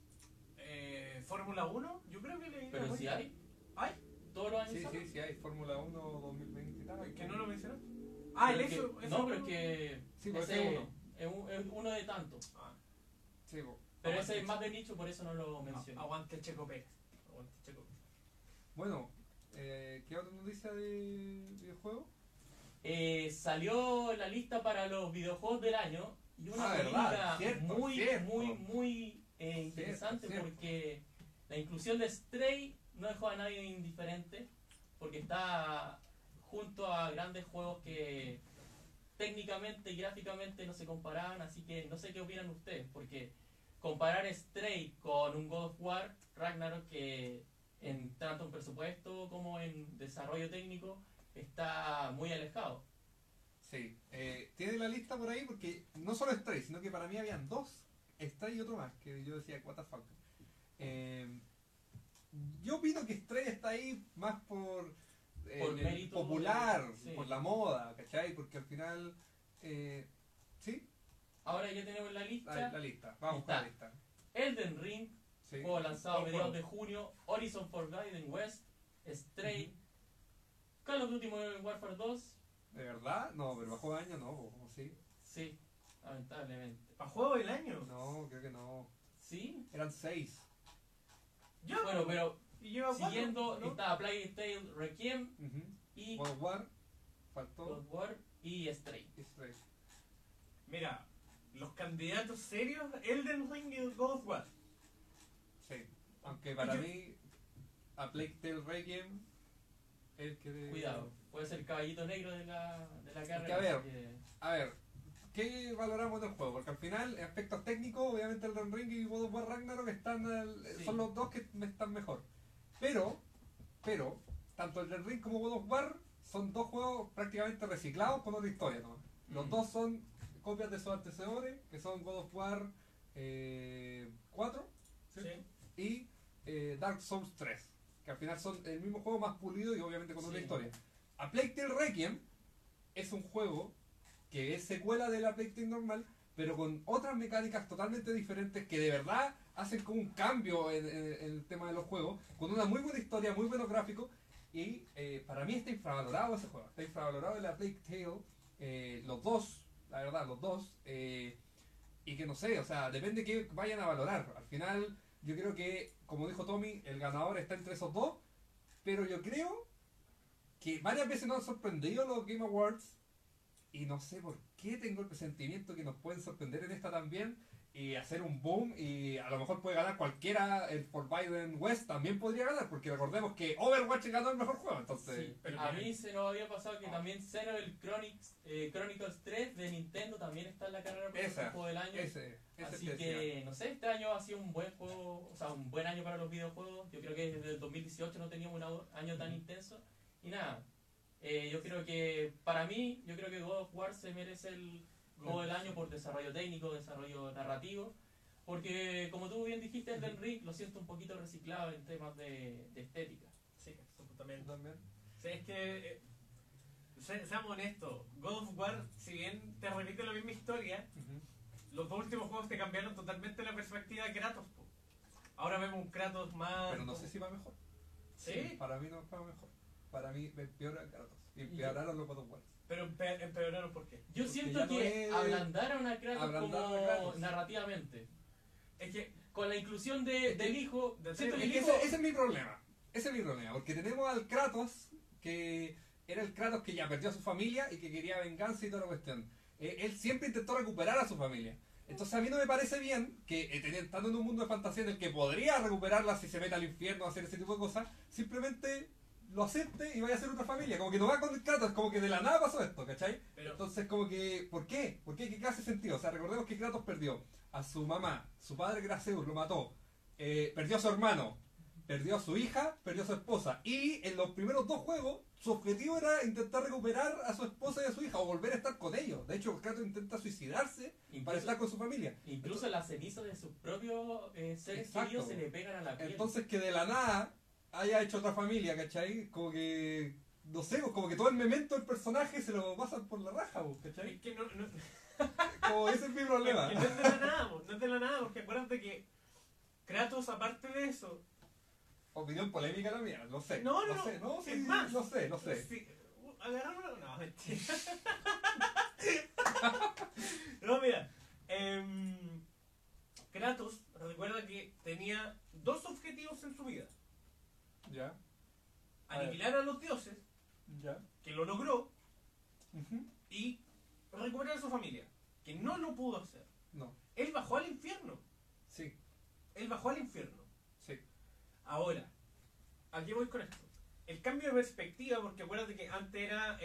Fórmula 1, yo creo que le iría Pero muy si bien. hay, ¿Hay? todos los años Sí, salen. sí, hay Fórmula 1 2020 y tal. ¿Que no lo mencionaste? Ah, el Pero es eso. que- no, pero es que Sí, pues ese ese es uno. es uno de tantos. Ah, Sí, po. Pero Aguante. ese es más de nicho, por eso no lo mencioné. aguante Checo Pérez. Aguante Checo Pérez. Bueno, ¿qué otra noticia de videojuego? Salió la lista para los videojuegos del año y una Ah, política verdad, cierto, muy, cierto. muy interesante, Cierto. porque la inclusión de Stray no dejó a nadie indiferente, porque está junto a grandes juegos que técnicamente y gráficamente no se comparaban, así que no sé qué opinan ustedes, porque comparar Stray con un God of War Ragnarok, que en tanto en presupuesto como en desarrollo técnico está muy alejado. Sí, tiene la lista por ahí porque no solo Stray, sino que para mí habían dos, Stray y otro más, que yo decía, what the fuck. Yo opino que Stray está ahí más por el mérito popular, sí. por la moda, ¿cachai? Porque al final, sí, Ahora ya tenemos la lista. la lista, vamos con la Está. lista. Elden Ring, Sí. juego lanzado a Buen mediados juego. de junio. Horizon Forbidden West, Stray, Call of Duty Modern Warfare 2. ¿De verdad? No, pero bajo año no, ¿o sí? Sí, lamentablemente. ¿Para juego del año? No, creo que no. Sí. Eran 6. Ya. Bueno, pero Y lleva cuatro, siguiendo ¿no? está Plague Tale Requiem y God of War, faltó God of War y Stray. Stray. Mira, los candidatos serios, Elden Ring y God of War. Sí. Aunque para mí, a Plague Tale Requiem, el que... Cuidado, puede ser el caballito negro de la carrera. que a ver, así que- A ver, ¿qué valoramos del juego? Porque al final, en aspectos técnicos, obviamente el Elden Ring y God of War Ragnarok Sí. son los dos que me están mejor. Pero, tanto el Elden Ring como God of War son dos juegos prácticamente reciclados con otra historia, ¿no? Los dos son copias de sus antecesores, que son God of War 4 Sí. y Dark Souls 3, que al final son el mismo juego más pulido y obviamente con otra Sí. historia. A Plague Tale Requiem es un juego que es secuela de la Plague Tale normal, pero con otras mecánicas totalmente diferentes que de verdad hacen como un cambio en el tema de los juegos, con una muy buena historia, muy buenos gráficos, y para mí está infravalorado ese juego, está infravalorado en la Plague Tale, los dos, la verdad, los dos, y que no sé, o sea, depende de qué vayan a valorar. Al final, yo creo que, como dijo Tommy, el ganador está entre esos dos, pero yo creo que varias veces nos han sorprendido los Game Awards, y no sé por qué tengo el presentimiento que nos pueden sorprender en esta también, y hacer un boom, y a lo mejor puede ganar cualquiera. El Forbidden West también podría ganar, porque recordemos que Overwatch ganó el mejor juego, entonces... Sí, pero a mí se nos había pasado que también Xenoblade Chronicles 3 de Nintendo también está en la carrera por el juego del año. Así que, no sé, este año ha sido un buen juego, o sea, un buen año para los videojuegos. Yo creo que desde el 2018 no teníamos un año tan intenso. Y nada, yo creo que, para mí, yo creo que God of War se merece el juego del año por desarrollo técnico, desarrollo narrativo. Porque, como tú bien dijiste, Elden Ring lo siento un poquito reciclado en temas de estética. Sí, absolutamente. También. Sí, es que, seamos honestos, God of War, si bien te repite la misma historia, los dos últimos juegos te cambiaron totalmente la perspectiva de Kratos. Po. Ahora vemos un Kratos más... Pero no sé si va mejor. ¿Sí? Para mí no va mejor. Para mí empeora Kratos. Y empeoraron los God of War. Pero empeoraron ¿por qué? Yo siento que ablandaron a Kratos como narrativamente. Es que con la inclusión del hijo... Ese es mi problema. Ese es mi problema. Porque tenemos al Kratos, que era el Kratos que ya perdió a su familia y que quería venganza y toda la cuestión. Él siempre intentó recuperar a su familia. Entonces a mí no me parece bien que, estando en un mundo de fantasía en el que podría recuperarla si se mete al infierno a hacer ese tipo de cosas, simplemente lo acepte y vaya a ser otra familia. Como que no va con el Kratos, como que de la nada pasó esto, ¿cachai? Pero, entonces como que, ¿por qué? ¿Por qué? ¿Qué clase de sentido? O sea, recordemos que Kratos perdió a su mamá, su padre que era Zeus, lo mató, perdió a su hermano, perdió a su hija, perdió a su esposa, y en los primeros dos juegos su objetivo era intentar recuperar a su esposa y a su hija o volver a estar con ellos. De hecho, Kratos intenta suicidarse para estar con su familia. Incluso las cenizas de sus propios seres queridos se le pegan a la piel. Entonces que de la nada haya hecho otra familia, ¿cachai? Como que, no sé, como que todo el memento del personaje se lo pasan por la raja, ¿cachai? es que no Como ese es mi problema. no es de la nada, no es de la nada, porque acuérdate que Kratos, aparte de eso... Opinión polémica la mía, lo sé. No, sí, es más, lo sé. Sí, agarrámoslo, no, mentira. No, mira, Kratos, recuerda que tenía dos objetivos en su vida. Ya. Aniquilar a los dioses, Ya. que lo logró, y recuperar a su familia, que no lo pudo hacer. No. Él bajó al infierno. Sí. Él bajó al infierno. Sí. Ahora, ¿a qué voy con esto? El cambio de perspectiva, porque acuérdate que antes era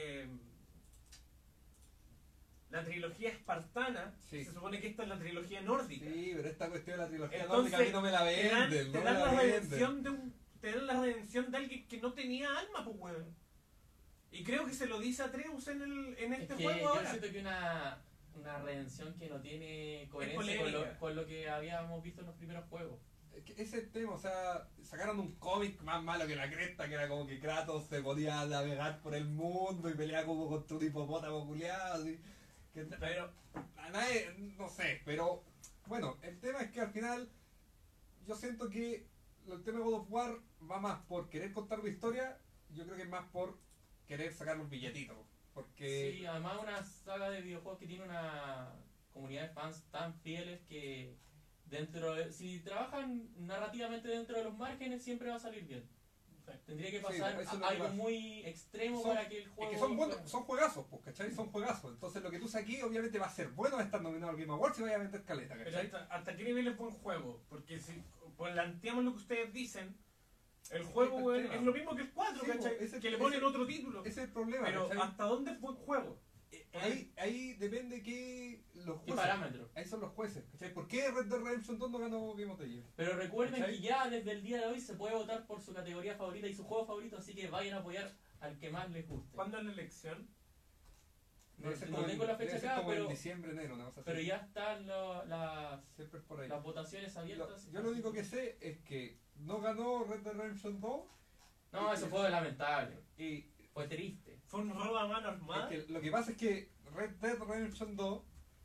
la trilogía espartana, Sí. se supone que esta es la trilogía nórdica. Sí, pero esta cuestión de la trilogía Entonces, nórdica a mí no me la venden. te dan la redención te dan la redención de alguien que no tenía alma, pues weón. Y creo que se lo dice Atreus en este juego yo ahora. siento que una redención que no tiene coherencia con lo que habíamos visto en los primeros juegos. Ese tema, o sea, sacaron un cómic más malo que la cresta, que era como que Kratos se podía navegar por el mundo y peleaba como contra un hipopótamo culiado, así. Pero, a nadie, no sé, pero bueno, el tema es que al final yo siento que el tema de God of War va más por querer contar una historia, yo creo que es más por querer sacar los billetitos, porque... Sí, además una saga de videojuegos que tiene una comunidad de fans tan fieles que si trabajan narrativamente dentro de los márgenes siempre va a salir bien. Tendría que pasar algo muy extremo para que el juego... Es que son juegazos, pues, ¿cachai? Son juegazos. Entonces lo que tú saques obviamente va a ser bueno, va a estar nominado al Game Awards y vaya a vender caleta, ¿cachai? Pero ¿hasta qué nivel es buen juego? Porque si planteamos lo que ustedes dicen, el juego es lo mismo que el 4, sí, ¿cachai? Que le ponen otro título. Ese es el problema, pero ¿cachai? ¿hasta dónde es buen juego? Ahí depende que los ¿Qué jueces... parámetros? Ahí son los jueces, ¿cachai? ¿Por qué Red Dead Redemption 2 no ganó Game of the Year? Pero recuerden ¿cachai? que ya desde el día de hoy se puede votar por su categoría favorita y su juego favorito, así que vayan a apoyar al que más les guste. ¿Cuándo es la elección? No tengo la fecha acá, como pero, en diciembre, enero, ¿no? O sea, pero sí, ya están siempre es por ahí. las votaciones abiertas. Yo lo único que sé es que no ganó Red Dead Redemption 2. No, eso fue lamentable. Y Fue triste. ¿Fue un robo a mano armada? es que lo que pasa es que Red Dead Redemption 2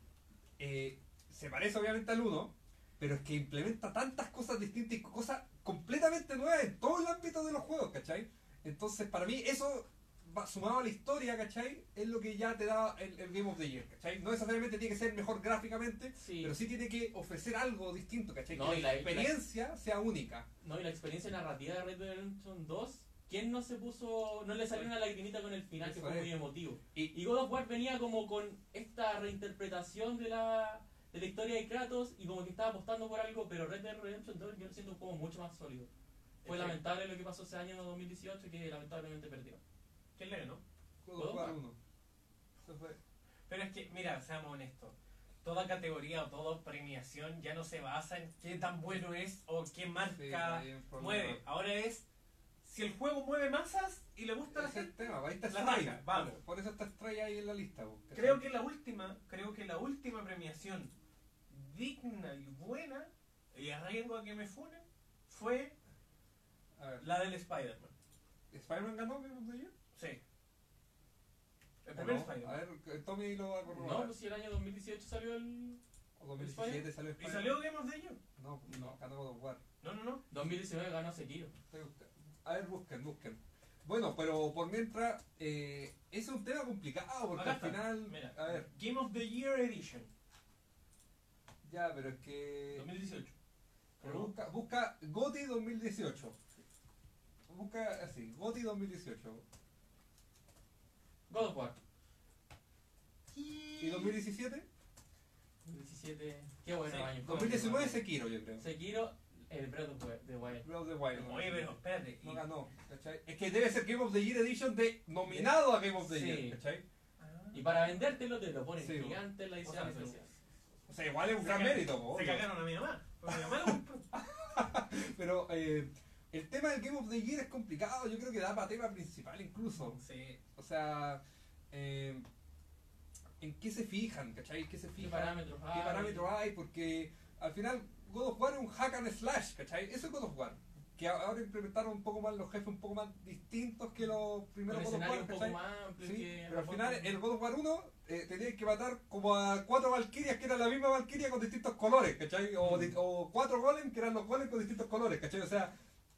se parece obviamente al 1, pero es que implementa tantas cosas distintas y cosas completamente nuevas en todo el ámbito de los juegos, ¿cachai? Entonces para mí eso, sumado a la historia, ¿cachai? Es lo que ya te da el Game of the Year, ¿cachai? No necesariamente tiene que ser mejor gráficamente, Sí. pero sí tiene que ofrecer algo distinto, ¿cachai? No, que y la la experiencia sea única. No, y la experiencia narrativa de Red Dead Redemption 2, ¿quién no le salió una lagrimita con el final que Eso fue es. muy emotivo? Y Y God of War venía como con esta reinterpretación de la de la historia de Kratos y como que estaba apostando por algo, pero Red Dead Redemption 2 viene siendo un juego mucho más sólido. Fue Sí. lamentable lo que pasó ese año 2018 que lamentablemente perdió. ¿Quién le ganó? God of War 1. Eso fue. Pero es que, mira, seamos honestos. Toda categoría o toda premiación ya no se basa en qué tan bueno es o qué Sí, marca hay un problema. mueve. Ahora es si el juego mueve masas y le gusta a la Ese es gente. el tema, ahí está La Stray. raja, vamos. Por eso está Stray ahí en la lista. Creo que la última premiación digna y buena, y arriesgo a que me funen, fue A ver, la del Spider-Man. ¿Spider-Man ganó Game of the Year? Sí. El ¿O primer no? Spider-Man. A ver, Tommy lo va a corroborar. No, pues si el año 2018 salió el... O 2017 salió ¿Y Spider-Man. salió Game of the Year? No, No. ganó God of War. No. 2019 ganó Sekiro. A ver, busquen. Bueno, pero por mientras, es un tema complicado porque Acá al está. final, Mira, a ver, Game of the Year Edition. ya, pero es que 2018. pero busca GOTY 2018. Busca así, GOTY 2018. God of War. ¿Y 2017? 2017, qué bueno Sí, año. fue. 2019 Sekiro, yo creo. Sekiro, el Breath of the Wild. Breath of the Wild. Oye, pero espérate. No ganó, ¿cachai? Es que debe ser Game of the Year Edition de nominado a Game of the Sí. Year, ¿cachai? Ah. Y para vendértelo te lo ponen Sí, gigante en la edición o sea, especial. O sea, igual es un Se gran ca- mérito, po, Se obvio. cagaron a mi mamá. Porque mi mamá lo compró. Pero el tema del Game of the Year es complicado, yo creo que da para tema principal incluso. Sí. O sea, ¿en qué se fijan? ¿Cachai? ¿Qué se ¿Qué fijan? parámetros ¿Qué hay? parámetros hay? Porque al final God of War es un hack and slash, ¿cachai? Eso es God of War. Que ahora implementaron un poco más los jefes un poco más distintos que los Un primeros God of escenario War, un poco ¿cachai? más amplio Sí, que... pero al final el God of War 1 tenías que matar como a 4 valquirias que eran la misma valquiria con distintos colores, ¿cachai? O 4 golems que eran los golems con distintos colores, ¿cachai? O sea,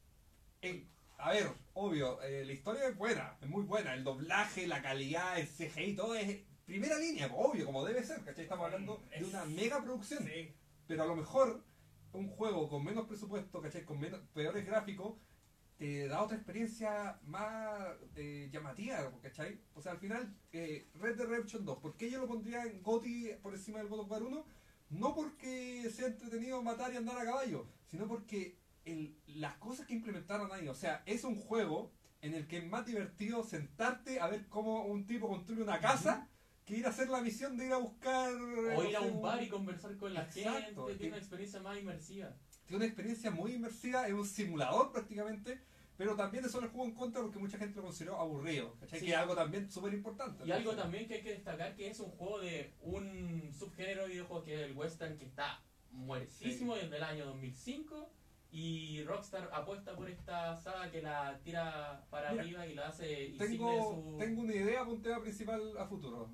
a ver, obvio, la historia es buena, es muy buena, el doblaje, la calidad, el CGI, todo es primera línea, obvio, como debe ser, ¿cachai? Estamos hablando de una mega producción, Sí. pero a lo mejor un juego con menos presupuesto, ¿cachai? Con peores gráficos, te da otra experiencia más llamativa, ¿cachai? O sea, al final, Red Dead Redemption 2, ¿por qué yo lo pondría en GOTY por encima del God of War 1? No porque sea entretenido matar y andar a caballo, sino porque las cosas que implementaron ahí, o sea, es un juego en el que es más divertido sentarte a ver cómo un tipo construye una casa que ir a hacer la misión de ir a buscar... O ir a no sé, un bar y conversar con la Exacto, gente, tiene una experiencia más inmersiva. tiene una experiencia muy inmersiva, es un simulador prácticamente, pero también eso le jugó en contra porque mucha gente lo consideró aburrido, ¿cachai? Sí. Que es algo también súper importante. Y algo también que hay que destacar que es un juego de un subgénero de videojuego que es el western que está muertísimo desde el año 2005 y Rockstar apuesta por esta saga que la tira para Mira, arriba y la hace insigne de Tengo su... una idea para un tema principal a futuro.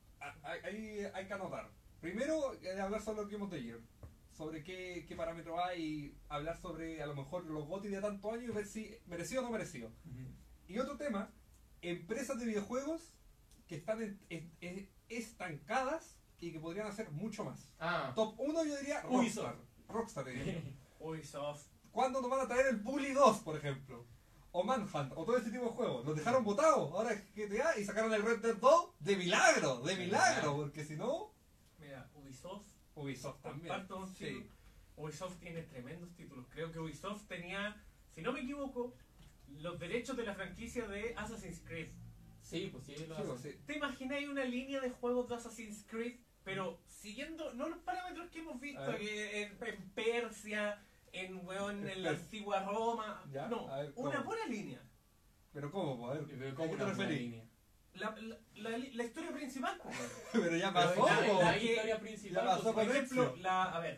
Ahí hay que anotar. Primero, hablar sobre los Game of the Year. Sobre qué parámetros hay, y hablar sobre a lo mejor los GOTY de tantos años y ver si merecido o no merecido. Ujú. Y otro tema, empresas de videojuegos que están estancadas y que podrían hacer mucho más. Ah, Top 1 yo diría Ubisoft. Rockstar diría. Ubisoft. ¿Cuándo nos van a traer el Bully 2, por ejemplo? O Manhunt, o todo ese tipo de juegos. Los dejaron botados, ahora es GTA y sacaron el Red Dead 2 de milagro, porque si no, Mira, Ubisoft. Ubisoft también. Comparto contigo. Sí. Ubisoft tiene tremendos títulos. Creo que Ubisoft tenía, si no me equivoco, los derechos de la franquicia de Assassin's Creed. sí, pues sí, lo Sí, hace. sí. ¿Te imagináis una línea de juegos de Assassin's Creed, pero siguiendo no los parámetros que hemos visto A ver. que en Persia, en En la Persia. antigua Roma? Ya, No, a ver, una ¿cómo? pura línea. Pero ¿cómo? Pues, a ver, Pero ¿a como qué te una buena referís? línea. La historia principal, pues, bueno. Pero ya Pero pasó, la, po. la historia principal, Ya pasó pues, Por con ejemplo, Ezio. a ver,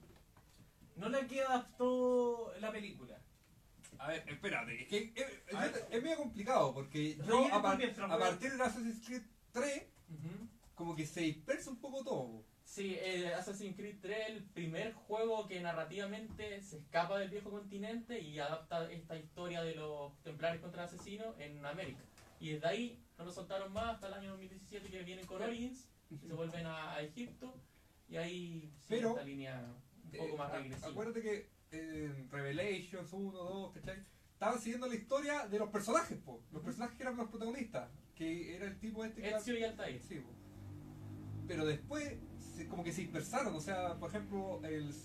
no la que adaptó la película. A ver, espérate, es que A ver. es medio complicado porque yo Rellena a, por mientras, a voy a- partir de Assassin's Creed 3 Ujú. como que se dispersa un poco todo. Sí, Assassin's Creed 3 el primer juego que narrativamente se escapa del viejo continente y adapta esta historia de los templarios contra el asesino en América. Y desde ahí no lo soltaron más hasta el año 2017 que vienen con Origins y se vuelven a Egipto y ahí sigue Pero, esta línea un poco más regresiva. Acuérdate que en Revelations 1, 2, ¿cachai? Estaban siguiendo la historia de los personajes, po. Los personajes que eran los protagonistas, que era el tipo este que era... Ezio y Altair. Sí, po. Pero después como que se dispersaron. O sea, por ejemplo,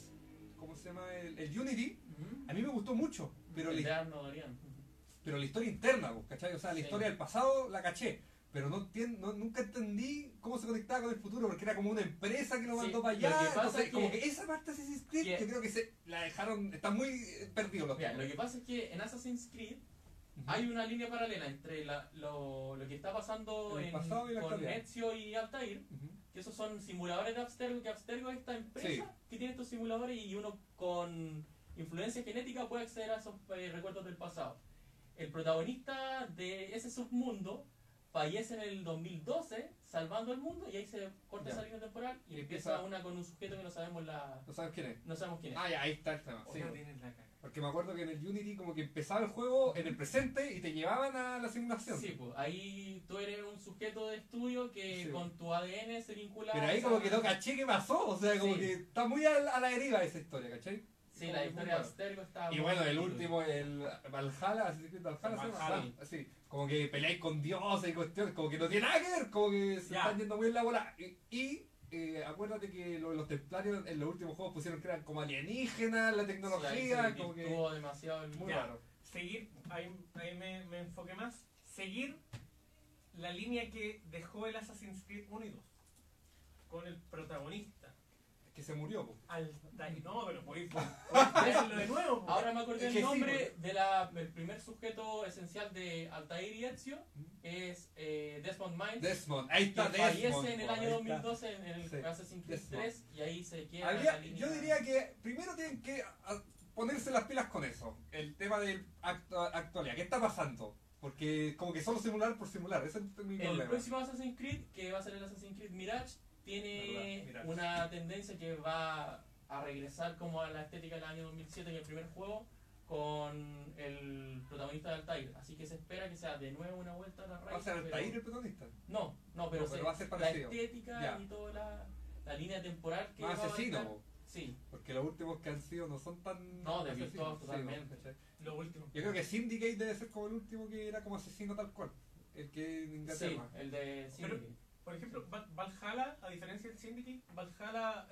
¿cómo se llama? El Unity, a mí me gustó mucho, pero El de la, Arno Dorian. pero la historia interna, pues, ¿cachai? O sea, la Sí. historia del pasado la caché. Pero nunca entendí cómo se conectaba con el futuro, porque era como una empresa que lo Sí, mandó para lo que allá. pasa Entonces, es como que- que esa parte de Assassin's Creed, que- yo creo que la dejaron, están muy perdidos los Mira, tipos. lo que pasa es que en Assassin's Creed Ujú. hay una línea paralela entre lo que está pasando El pasado y la con actualidad. Ezio y Altair, Ujú. que esos son simuladores de Abstergo, que Abstergo es esta empresa Sí. que tiene estos simuladores y uno con influencia genética puede acceder a esos recuerdos del pasado. El protagonista de ese submundo fallece en el 2012 salvando el mundo y ahí se corta Ya. esa línea temporal y Y empieza empieza- una con un sujeto que no sabemos ¿No sabes quién es? no sabemos quién es. Ah, ya, ahí está el tema. O Sí, sea, tienes la caga. porque me acuerdo que en el Unity como que empezaba el juego en el presente y te llevaban a la simulación. Sí, pues ahí tú eres un sujeto de estudio que Sí. con tu ADN se vincula Pero a ahí esa- como que no caché qué pasó, o sea, como Sí. que está muy a la deriva esa historia, ¿cachai? Sí, Como la que historia muy de raro. Abstergo está Y muy bueno, el difícil. último, el Valhalla, Assassin's Creed Valhalla, ¿se llama? Valhalla. Sí, como que peleáis con dioses y cuestiones, como que no tiene nada que ver, como que se Ya. están yendo muy en la bola. Acuérdate que los templarios en los últimos juegos pusieron que eran como alienígenas, la Sí, tecnología, ahí se como que desvirtuó demasiado el muy Ya. raro. Seguir, ahí me enfoqué más. Seguir la línea que dejó el Assassin's Creed 1 y 2. Con el protagonista. Es que se murió, po. Altair. No, pero podéis hacerlo de nuevo. po. Ahora me acordé Es el que sí, nombre del primer sujeto esencial de Altair y Ezio es Desmond Miles, Desmond, ahí que está fallece Desmond. en el po, año ahí está. 2012 en el Sí, Assassin's Creed Desmond. 3 y ahí se queda Habría- la línea. yo diría que primero tienen que ponerse las pilas con eso. El tema de actualidad. ¿Qué está pasando? Porque como que solo simular por simular. Ese es mi El problema. próximo Assassin's Creed, que va a ser el Assassin's Creed Mirage, tiene Verdad, Mirage. una tendencia que va a regresar como a la estética del año 2007 en el primer juego con el protagonista de Altair. Así que se espera que sea de nuevo una vuelta a la raíz. ¿Va a ser pero- Altair el protagonista? No, pero, No, pero va a ser la parecido. estética Ya. y toda la línea temporal que Más va a asesino, abarcar- po. Sí, Porque los últimos que han sido no son tan No, asesinos. desvirtuados Sí, totalmente. ¿no? ¿Cachai? Lo último. Yo creo que Syndicate debe ser como el último que era como asesino tal cual. El que en sí, Inglaterra. el de Syndicate. Por ejemplo, Valhalla, a diferencia del Syndicate, Valhalla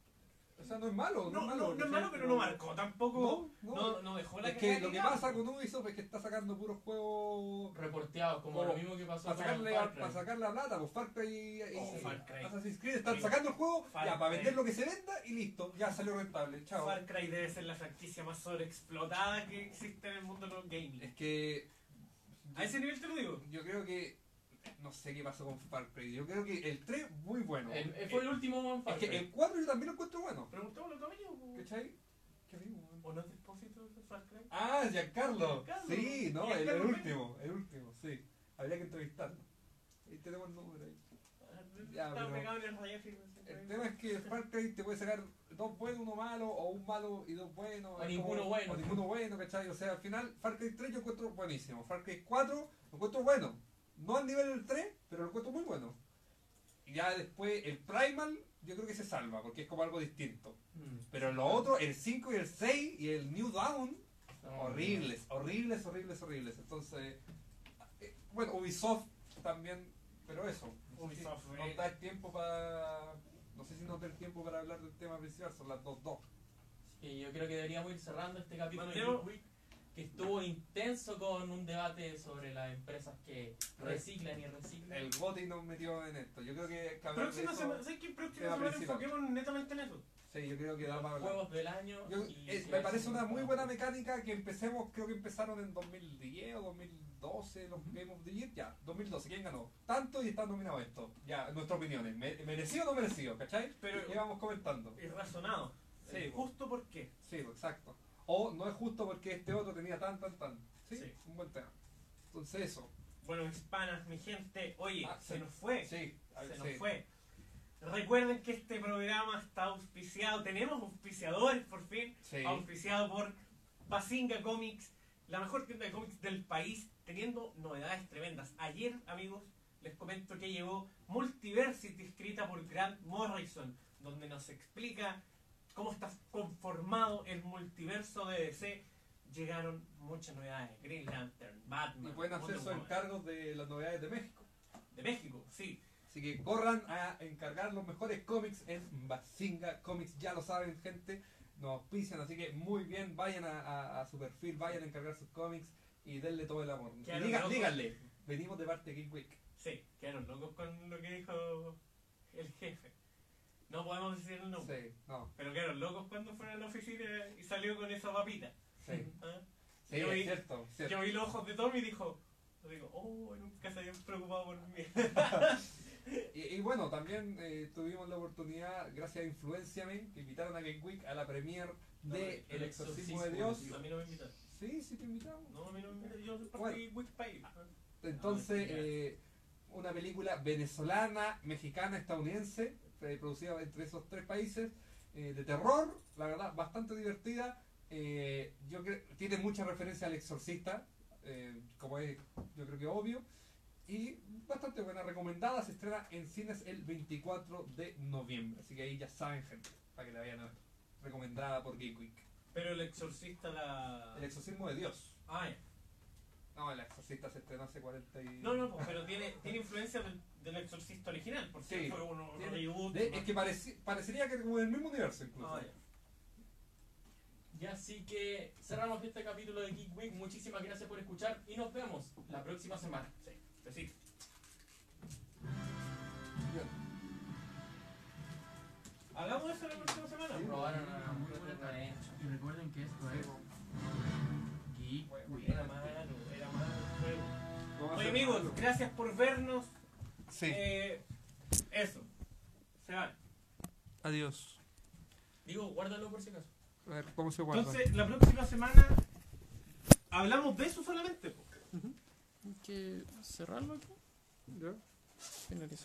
O sea, no es malo. no, ¿cachai? es malo, pero no marcó tampoco. No. No dejó la Es que cagada lo que digamos. pasa con Ubisoft es que está sacando puros juegos Reporteados, como Como lo mismo que pasó para con sacarle, Far Cry. para sacar la plata, pues Far Cry y Far Cry. Assassin's Creed están Sí. sacando el juego Far ya, para Cry. vender lo que se venda y listo, ya salió rentable, chao. Far Cry debe ser la franquicia más sobreexplotada que existe en el mundo de los gaming. Es que A ese nivel te lo digo. yo creo que no sé qué pasó con Far Cry, yo creo que el 3 muy bueno. Fue el último Es Far que Cry. el 4 yo también lo encuentro bueno, Preguntémosle a tu amigo. ¿cachai? ¿Qué amigo, man? ¿O no es Despósito de Far Cry? Ah, Giancarlo. Giancarlo. Sí, no, el Giancarlo último, sí. Habría que entrevistarlo. Ahí tenemos el número ahí. Ya, Estaba pero- pegado en el rayo. El tema es que Far Cry te puede sacar dos buenos, uno malo, o un malo y dos buenos. O es ninguno bueno. O ninguno bueno, ¿cachai? O sea, al final, Far Cry 3 yo encuentro buenísimo. Far Cry 4 lo encuentro bueno. No al nivel del 3, pero lo encuentro muy bueno. Y ya después, el Primal, yo creo que se salva, porque es como algo distinto. Pero lo otro, el 5 y el 6 y el New Dawn, horribles. Entonces, bueno, Ubisoft también, pero eso. No sé si Ubisoft, nos da el tiempo para. No sé si nos da el tiempo para hablar del tema principal, son las 2-2. Y yo creo que deberíamos ir cerrando este capítulo de Mateo. Geek Week, que estuvo intenso con un debate sobre las empresas que reciclan y reciclan. El GOTY nos metió en esto. Yo creo que hablar de Próxima eso- semana, ¿sabes qué? Próxima tema semana principal. enfoquemos netamente en eso. Sí, yo creo que da Los para hablar. juegos del año. Yo- y me si parece hacen una un muy juego. buena mecánica que empecemos, creo que empezaron en 2010 o 2012 los Game of the Year, ya, 2012, ¿quién ganó? Tanto y están nominados esto, ya, en nuestras opiniones, ¿merecido o no merecido? ¿Cachai? Pero- Y vamos comentando. Irrazonado. Sí, Justo por qué. Sí, exacto. O no es justo porque este otro tenía tan. Sí, Sí. un buen tema. Entonces eso. Bueno, hispanas, mi gente, oye, Ah, se sí. nos fue. Sí, Se nos sí. fue. Recuerden que este programa está auspiciado, tenemos auspiciadores por fin, Sí. auspiciado por Bazinga Comics, la mejor tienda de cómics del país, teniendo novedades tremendas. Ayer, amigos, les comento que llegó Multiversity, escrita por Grant Morrison, donde nos explica cómo está conformado el multiverso de DC. Llegaron muchas novedades, Green Lantern, Batman, Y pueden hacer Wonder sus Woman. encargos de las novedades de México. De México, sí. Así que corran a encargar los mejores cómics en Bazinga Comics, ya lo saben, gente. Nos auspician, así que muy bien, vayan a su perfil, vayan a encargar sus cómics y denle todo el amor. Y díganle, venimos de parte de Geek Week. Sí, quedaron locos con lo que dijo el jefe. No podemos decir el nombre. Sí, no, Pero quedaron locos cuando fueron a la oficina y salió con esa papita. sí. ¿Ah? Sí, Yo vi- es cierto, cierto. Yo vi los ojos de Tommy y dijo, nunca se habían preocupado por mí. Y bueno, también tuvimos la oportunidad, gracias a Influenciame, que invitaron a Geek Week a la premiere de El Exorcismo de Dios. A mí no me invitaron. Sí, sí te invitamos. No, a mí no me invitaron. Yo soy parte Bueno. de Wikipedia. Entonces, una película venezolana, mexicana, estadounidense, producida entre esos tres países, de terror, la verdad, bastante divertida. Yo creo tiene mucha referencia al Exorcista, como es, yo creo que obvio, y bastante buena, recomendada. Se estrena en cines el 24 de noviembre, así que ahí ya saben, gente, para que la vayan a ver. Recomendada por Geek Week. Pero el exorcista la... El Exorcismo de Dios. Ah, ya. No, El Exorcista se estrenó hace 40 y... No, pues, pero tiene influencia del exorcista original, porque Sí. fue uno Tiene- reboot. Es que parecería que como del mismo universo incluso. Ah, ya. Y así que cerramos este capítulo de Geek Week. Muchísimas gracias por escuchar y nos vemos la próxima semana. Sí, besitos. Bien. ¿Hagamos eso la próxima semana? Sí. Probaron a Muy buena tarea. Y recuerden que esto es Geek Week. Era malo el juego. Vamos a Oye hacer amigos, algo. gracias por vernos. Sí. Eso. Se van. Adiós. Digo, guárdalo por si acaso. A ver, ¿cómo se guarda? Entonces, la próxima semana hablamos de eso solamente. Po. Hay que cerrarlo aquí. ¿Ya? Finalizar.